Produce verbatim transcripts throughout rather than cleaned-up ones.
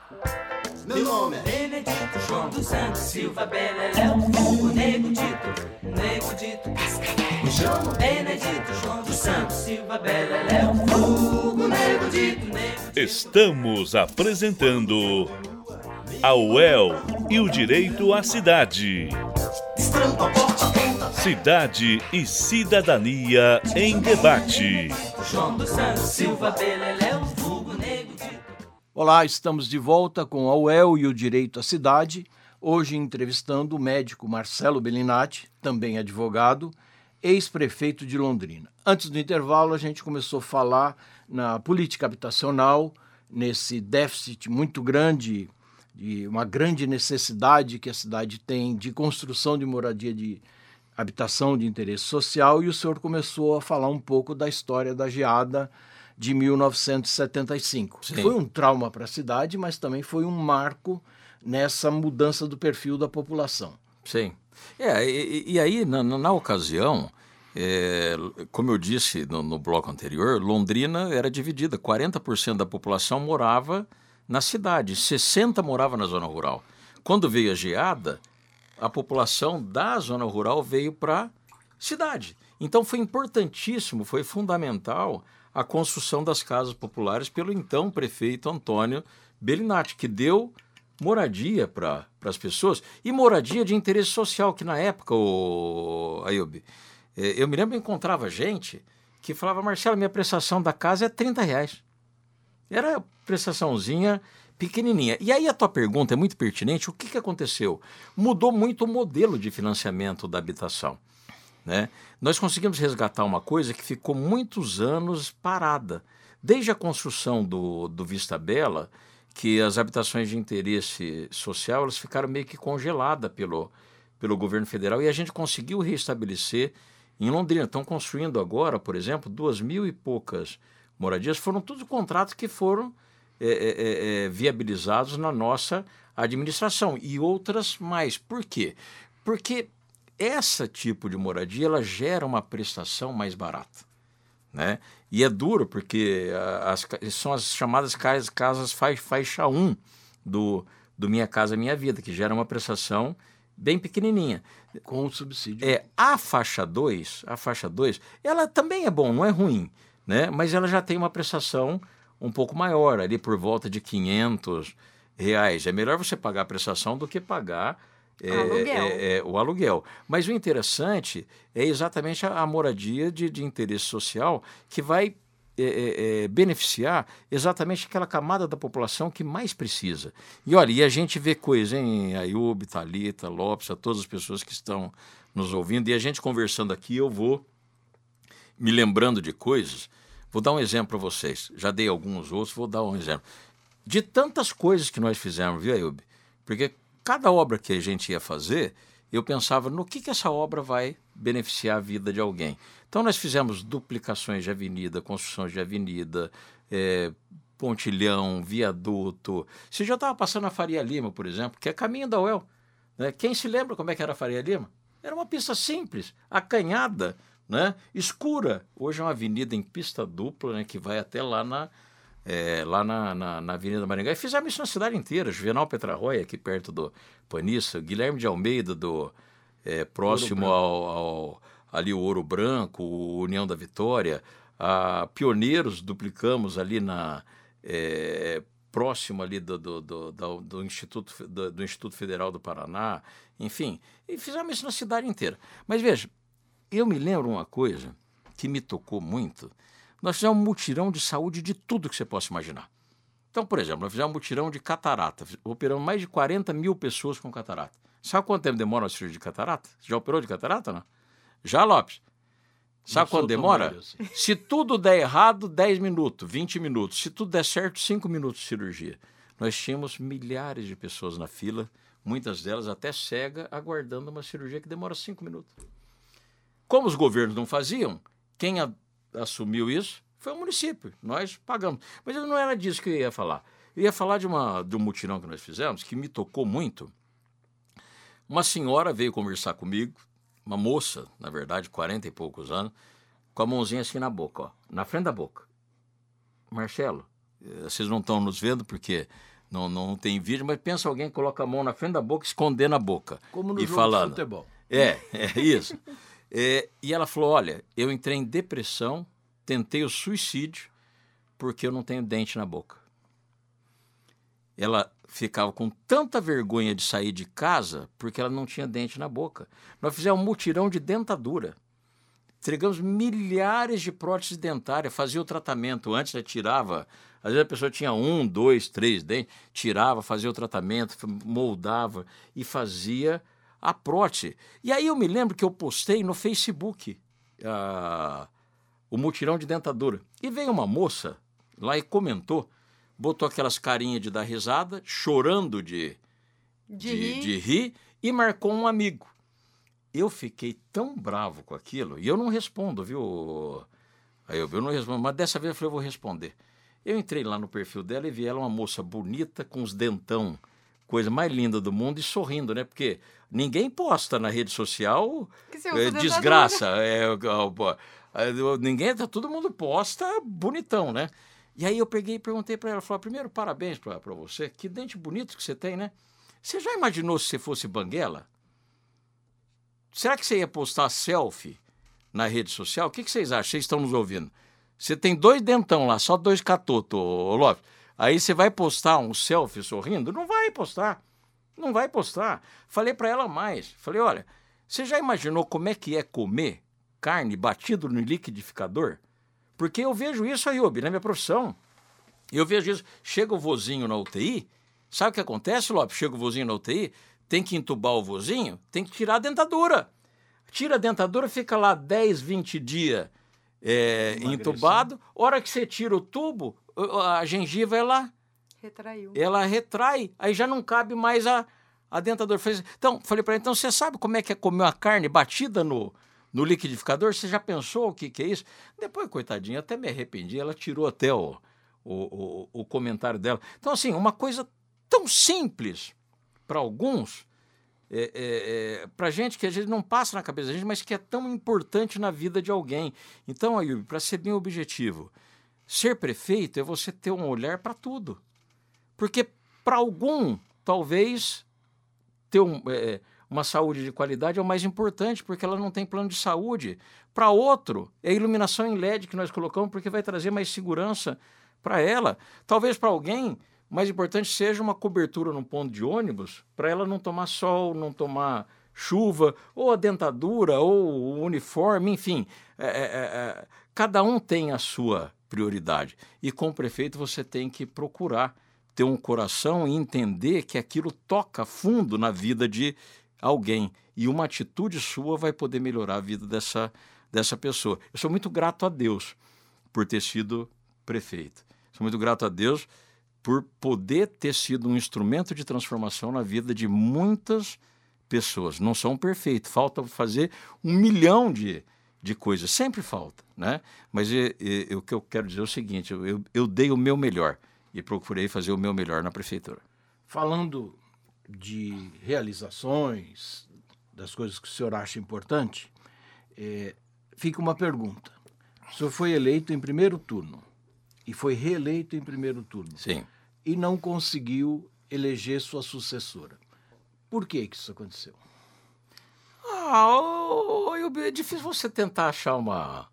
Meu nome é Benedito João dos Santos Silva Beleléu, o Nego Dito, Nego Dito Cascavel. Me chamo Benedito João dos Santos Silva Beleléu, o Nego Dito, Nego Dito. Estamos apresentando a U E L e o Direito à Cidade. Destrampa a porta, ponta. Cidade e Cidadania em Debate. João dos Santos Silva Beleléu, vulgo Nego Dito. Olá, estamos de volta com a U E L e o Direito à Cidade, hoje entrevistando o médico Marcelo Bellinati, também advogado, ex-prefeito de Londrina. Antes do intervalo, a gente começou a falar na política habitacional, nesse déficit muito grande, de uma grande necessidade que a cidade tem de construção de moradia de habitação de interesse social, e o senhor começou a falar um pouco da história da geada de mil novecentos e setenta e cinco. Sim. Foi um trauma para a cidade, mas também foi um marco nessa mudança do perfil da população. Sim. É, e, e aí, na, na ocasião, é, como eu disse no, no bloco anterior, Londrina era dividida. quarenta por cento da população morava na cidade, sessenta por cento morava na zona rural. Quando veio a geada, a população da zona rural veio para a cidade. Então foi importantíssimo, foi fundamental a construção das casas populares pelo então prefeito Antônio Bellinati, que deu moradia para as pessoas, e moradia de interesse social, que na época, o Ayub, eu me lembro que encontrava gente que falava: Marcelo, minha prestação da casa é trinta reais. Era prestaçãozinha pequenininha. E aí a tua pergunta é muito pertinente. O que, que aconteceu? Mudou muito o modelo de financiamento da habitação, né? Nós conseguimos resgatar uma coisa que ficou muitos anos parada. Desde a construção do, do Vista Bela, que as habitações de interesse social elas ficaram meio que congeladas pelo, pelo governo federal, e a gente conseguiu restabelecer em Londrina. Estão construindo agora, por exemplo, duas mil e poucas moradias. Foram todos contratos que foram é, é, é, viabilizados na nossa administração, e outras mais. Por quê? Porque esse tipo de moradia ela gera uma prestação mais barata, né? E é duro porque as, são as chamadas casas, casas faixa um do, do Minha Casa Minha Vida, que gera uma prestação bem pequenininha. Com o subsídio. É, a faixa dois, a faixa dois, ela também é bom, não é ruim, né? Mas ela já tem uma prestação um pouco maior, ali por volta de quinhentos reais. É melhor você pagar a prestação do que pagar É, aluguel. É, é, o aluguel. Mas o interessante é exatamente a, a moradia de, de interesse social, que vai é, é, é, beneficiar exatamente aquela camada da população que mais precisa. E olha, e a gente vê coisa, hein, Ayub, Thalita, Lopes, a todas as pessoas que estão nos ouvindo, e a gente conversando aqui, eu vou me lembrando de coisas. Vou dar um exemplo para vocês. Já dei alguns outros, vou dar um exemplo. De tantas coisas que nós fizemos, viu, Ayub? Porque cada obra que a gente ia fazer, eu pensava no que, que essa obra vai beneficiar a vida de alguém. Então, nós fizemos duplicações de avenida, construções de avenida, é, pontilhão, viaduto. Você já estava passando a Faria Lima, por exemplo, que é caminho da U E L, né? Quem se lembra como é que era a Faria Lima? Era uma pista simples, acanhada, né? Escura. Hoje é uma avenida em pista dupla, né? Que vai até lá na... É, lá na, na, na Avenida Maringá, e fizemos isso na cidade inteira. Juvenal Petrarroia, aqui perto do Panissa, Guilherme de Almeida, do, é, próximo ao, ao ali o Ouro Branco, o União da Vitória, a Pioneiros, duplicamos ali na é, próximo ali do, do, do, do, do, Instituto, do, do Instituto Federal do Paraná, enfim, e fizemos isso na cidade inteira. Mas veja, eu me lembro uma coisa que me tocou muito. Nós fizemos um mutirão de saúde de tudo que você possa imaginar. Então, por exemplo, nós fizemos um mutirão de catarata. Operamos mais de quarenta mil pessoas com catarata. Sabe quanto tempo demora uma cirurgia de catarata? Você já operou de catarata, não? Já, Lopes? Sabe quanto demora? Velho, assim. Se tudo der errado, dez minutos, vinte minutos. Se tudo der certo, cinco minutos de cirurgia. Nós tínhamos milhares de pessoas na fila, muitas delas até cega, aguardando uma cirurgia que demora cinco minutos. Como os governos não faziam, quem a assumiu isso foi o município, nós pagamos. Mas não era disso que eu ia falar. Eu ia falar de, uma, de um mutirão que nós fizemos, que me tocou muito. Uma senhora veio conversar comigo, uma moça, na verdade, quarenta e poucos anos, com a mãozinha assim na boca, ó, na frente da boca. Marcelo, vocês não estão nos vendo porque não, não tem vídeo, mas pensa alguém que coloca a mão na frente da boca, escondendo a boca. Como no e jogo falando. de futebol. É, é isso. É, e ela falou, olha, eu entrei em depressão, tentei o suicídio, porque eu não tenho dente na boca. Ela ficava com tanta vergonha de sair de casa, porque ela não tinha dente na boca. Nós fizemos um mutirão de dentadura. Entregamos milhares de próteses dentárias, fazia o tratamento antes, né, tirava. Às vezes a pessoa tinha um, dois, três dentes, tirava, fazia o tratamento, moldava e fazia a prótese. E aí eu me lembro que eu postei no Facebook uh, o mutirão de dentadura. E veio uma moça lá e comentou, botou aquelas carinhas de dar risada, chorando de, De de, rir. de rir e marcou um amigo. Eu fiquei tão bravo com aquilo, e eu não respondo, viu? Aí eu, eu não respondo, mas dessa vez eu falei, eu vou responder. Eu entrei lá no perfil dela e vi ela uma moça bonita, com os dentão, coisa mais linda do mundo, e sorrindo, né? Porque ninguém posta na rede social Que você é, usa dentadura. desgraça. É, é, é, ninguém, todo mundo posta bonitão, né? E aí eu peguei e perguntei para ela, falei, primeiro, parabéns para você, que dente bonito que você tem, né? Você já imaginou se você fosse banguela? Será que você ia postar selfie na rede social? O que, que vocês acham? Vocês estão nos ouvindo? Você tem dois dentão lá, só dois catotos, ô Lopes. Aí você vai postar um selfie sorrindo? Não vai postar. Não vai postar. Falei para ela mais. Falei, olha, você já imaginou como é que é comer carne batido no liquidificador? Porque eu vejo isso aí, Obi, na minha profissão. Eu vejo isso. Chega o vozinho na U T I, sabe o que acontece, Lopes? Chega o vozinho na U T I, tem que entubar o vozinho, tem que tirar a dentadura. Tira a dentadura, fica lá dez, vinte dias é, entubado. Hora que você tira o tubo, a gengiva, ela, Retraiu. ela retrai, aí já não cabe mais a, a dentadura. Então, falei para ele, então você sabe como é que é comer uma carne batida no, no liquidificador? Você já pensou o que, que é isso? Depois, coitadinha, até me arrependi, ela tirou até o, o, o, o comentário dela. Então, assim, uma coisa tão simples para alguns, é, é, é, para gente que às vezes não passa na cabeça da gente, mas que é tão importante na vida de alguém. Então, Ayub, para ser bem objetivo, ser prefeito é você ter um olhar para tudo. Porque para algum, talvez, ter um, é, uma saúde de qualidade é o mais importante, porque ela não tem plano de saúde. Para outro, é a iluminação em L E D que nós colocamos, porque vai trazer mais segurança para ela. Talvez para alguém, o mais importante seja uma cobertura num ponto de ônibus, para ela não tomar sol, não tomar chuva, ou a dentadura, ou o uniforme, enfim. É, é, é, cada um tem a sua prioridade. E com o prefeito você tem que procurar ter um coração e entender que aquilo toca fundo na vida de alguém. E uma atitude sua vai poder melhorar a vida dessa, dessa pessoa. Eu sou muito grato a Deus por ter sido prefeito. Sou muito grato a Deus por poder ter sido um instrumento de transformação na vida de muitas pessoas. Não sou um perfeito, falta fazer um milhão de, de coisas, sempre falta, né? Mas e, e, o que eu quero dizer é o seguinte, eu, eu dei o meu melhor e procurei fazer o meu melhor na prefeitura. Falando de realizações, das coisas que o senhor acha importante, é, fica uma pergunta. O senhor foi eleito em primeiro turno e foi reeleito em primeiro turno. Sim. E não conseguiu eleger sua sucessora. Por que que isso aconteceu? Ah, é difícil você tentar achar uma,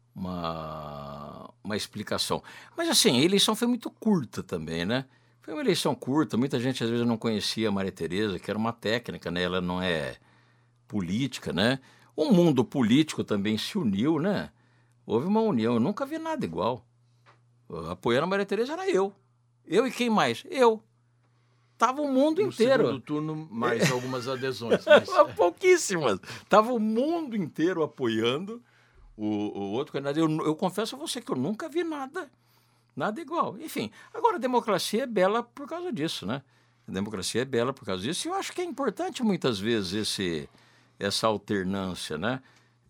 uma, uma explicação. Mas assim, a eleição foi muito curta também, né? Foi uma eleição curta, muita gente às vezes não conhecia a Maria Tereza, que era uma técnica, né? Ela não é política, né? O mundo político também se uniu, né? Houve uma união, eu nunca vi nada igual. Apoiando a Maria Tereza era eu. Eu e quem mais? Eu. Tava o mundo no inteiro. No segundo turno, mais algumas adesões. Mas... Pouquíssimas. Tava o mundo inteiro apoiando o, o outro candidato. Eu, eu confesso a você que eu nunca vi nada, nada igual. Enfim, agora a democracia é bela por causa disso, né? A democracia é bela por causa disso. E eu acho que é importante muitas vezes esse, essa alternância, né?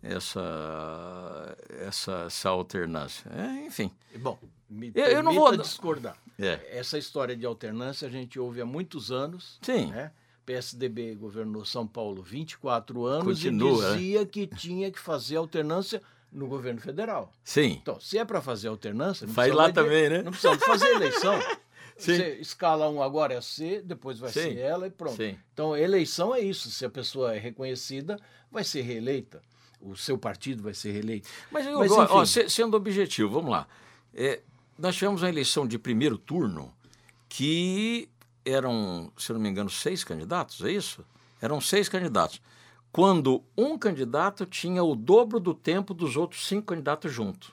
Essa, essa, essa alternância. É, enfim. Bom, me eu, eu não vou discordar. É. Essa história de alternância a gente ouve há muitos anos. Sim. Né? P S D B governou São Paulo vinte e quatro anos. Continua, e dizia né? que tinha que fazer alternância no governo federal. Sim. Então, se é para fazer alternância... Não faz lá de, também, né? Não precisa de fazer eleição. Você escala um agora é C, depois vai Sim. ser ela e pronto. Sim. Então, eleição é isso. Se a pessoa é reconhecida, vai ser reeleita. O seu partido vai ser reeleito. Mas, eu, Mas ó, sendo objetivo, vamos lá. É, nós tivemos uma eleição de primeiro turno que eram, se eu não me engano, seis candidatos, é isso? Eram seis candidatos. Quando um candidato tinha o dobro do tempo dos outros cinco candidatos juntos.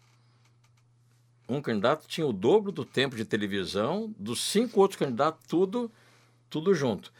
Um candidato tinha o dobro do tempo de televisão dos cinco outros candidatos, tudo, tudo junto.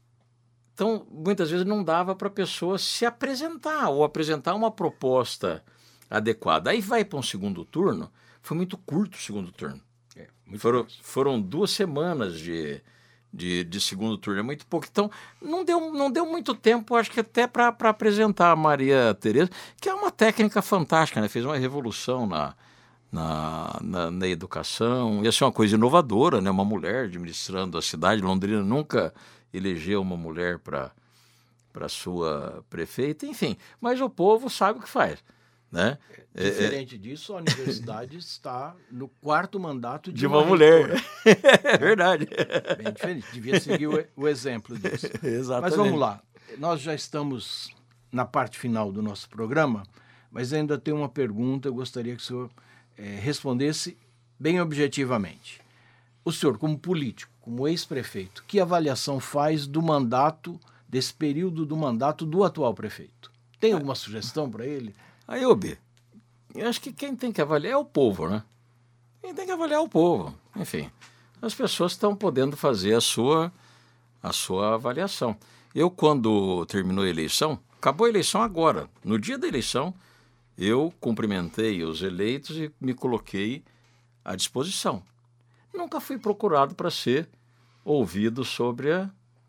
Então, muitas vezes não dava para a pessoa se apresentar ou apresentar uma proposta adequada. Aí vai para um segundo turno, foi muito curto o segundo turno. É, foram, foram duas semanas de, de, de segundo turno, é muito pouco. Então, não deu, não deu muito tempo, acho que até para apresentar a Maria Tereza, que é uma técnica fantástica, né? Fez uma revolução na, na, na, na educação. Ia ser uma coisa inovadora, né? Uma mulher administrando a cidade. Londrina nunca elegeu uma mulher para para sua prefeita, enfim. Mas o povo sabe o que faz, né? Diferente é, disso, a universidade está no quarto mandato de, de uma, uma mulher. É verdade. Bem diferente. Devia seguir o, o exemplo disso. Exatamente. Mas vamos lá. Nós já estamos na parte final do nosso programa, mas ainda tem uma pergunta. Eu gostaria que o senhor é, respondesse bem objetivamente. O senhor, como político, como ex-prefeito, que avaliação faz do mandato, desse período do mandato do atual prefeito? Tem alguma sugestão para ele? Aí, Obi, eu acho que quem tem que avaliar é o povo, né? Quem tem que avaliar é o povo. Enfim, as pessoas estão podendo fazer a sua, a sua avaliação. Eu, quando terminou a eleição, acabou a eleição agora. No dia da eleição, eu cumprimentei os eleitos e me coloquei à disposição. Nunca fui procurado para ser ouvido sobre a,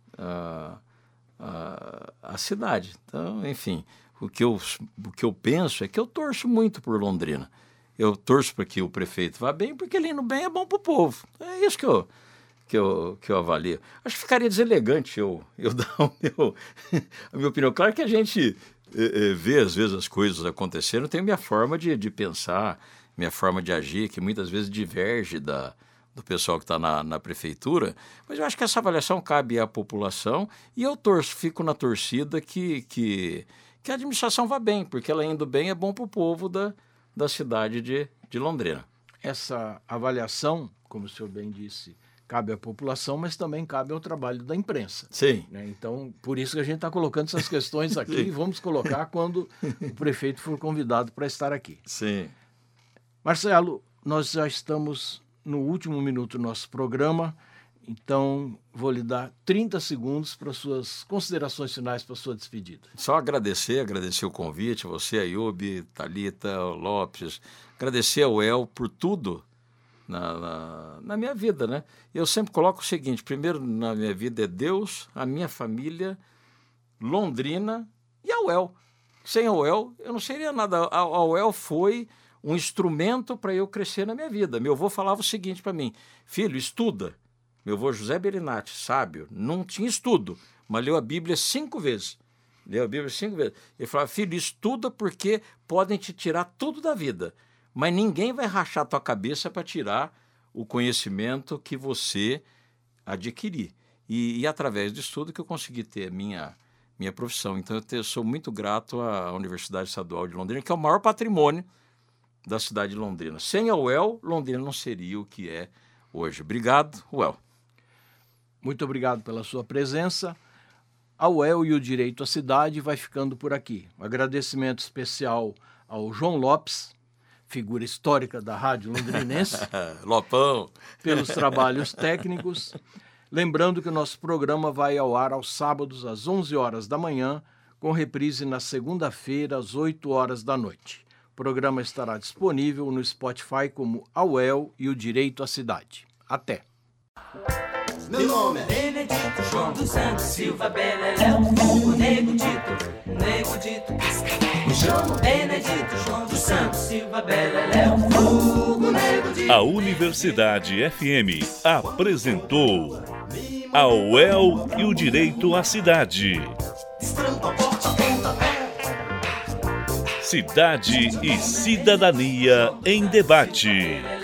a, a, a cidade. Então, enfim, o que, eu, o que eu penso é que eu torço muito por Londrina. Eu torço para que o prefeito vá bem, porque ele indo bem é bom para o povo. É isso que eu, que eu, que eu avalio. Acho que ficaria deselegante eu, eu dar o meu, a minha opinião. Claro que a gente é, é, vê, às vezes, as coisas acontecendo. Tem minha forma de, de pensar, minha forma de agir, que muitas vezes diverge da... do pessoal que está na, na prefeitura, mas eu acho que essa avaliação cabe à população e eu torço, fico na torcida que, que, que a administração vá bem, porque ela indo bem é bom para o povo da, da cidade de, de Londrina. Essa avaliação, como o senhor bem disse, cabe à população, mas também cabe ao trabalho da imprensa. Sim. Né? Então, por isso que a gente está colocando essas questões aqui e vamos colocar quando o prefeito for convidado para estar aqui. Sim. Marcelo, nós já estamos no último minuto do nosso programa, então vou lhe dar trinta segundos para suas considerações finais, para a sua despedida. Só agradecer, agradecer o convite, você, Ayub, Thalita, Lopes, agradecer ao El por tudo na, na, na minha vida, né? Eu sempre coloco o seguinte, primeiro na minha vida é Deus, a minha família, Londrina e a U E L. Sem a U E L, eu não seria nada. A, a U E L foi um instrumento para eu crescer na minha vida. Meu avô falava o seguinte para mim, filho, estuda. Meu avô José Belinati, sábio, não tinha estudo, mas leu a Bíblia cinco vezes. Leu a Bíblia cinco vezes. Ele falava, filho, estuda porque podem te tirar tudo da vida, mas ninguém vai rachar a tua cabeça para tirar o conhecimento que você adquirir. E, e através do estudo que eu consegui ter a minha, minha profissão. Então eu, te, eu sou muito grato à Universidade Estadual de Londrina, que é o maior patrimônio da cidade de Londrina. Sem a U E L, Londrina não seria o que é hoje. Obrigado, U E L. Muito obrigado pela sua presença. A U E L e o Direito à Cidade vai ficando por aqui. Um agradecimento especial ao João Lopes, figura histórica da rádio londrinense. Lopão. Pelos trabalhos técnicos. Lembrando que o nosso programa vai ao ar aos sábados às onze horas da manhã, com reprise na segunda-feira às oito horas da noite. O programa estará disponível no Spotify como A U E L e o Direito à Cidade. Até! Meu nome é Benedito João dos Santos Silva Beleléu, o Nego Dito, Nego Dito Cascavel. Me chamo Benedito João dos Santos Silva Beleléu, o Nego Dito. A Universidade F M apresentou A U E L e o Direito à Cidade. Cidade e Cidadania em Debate.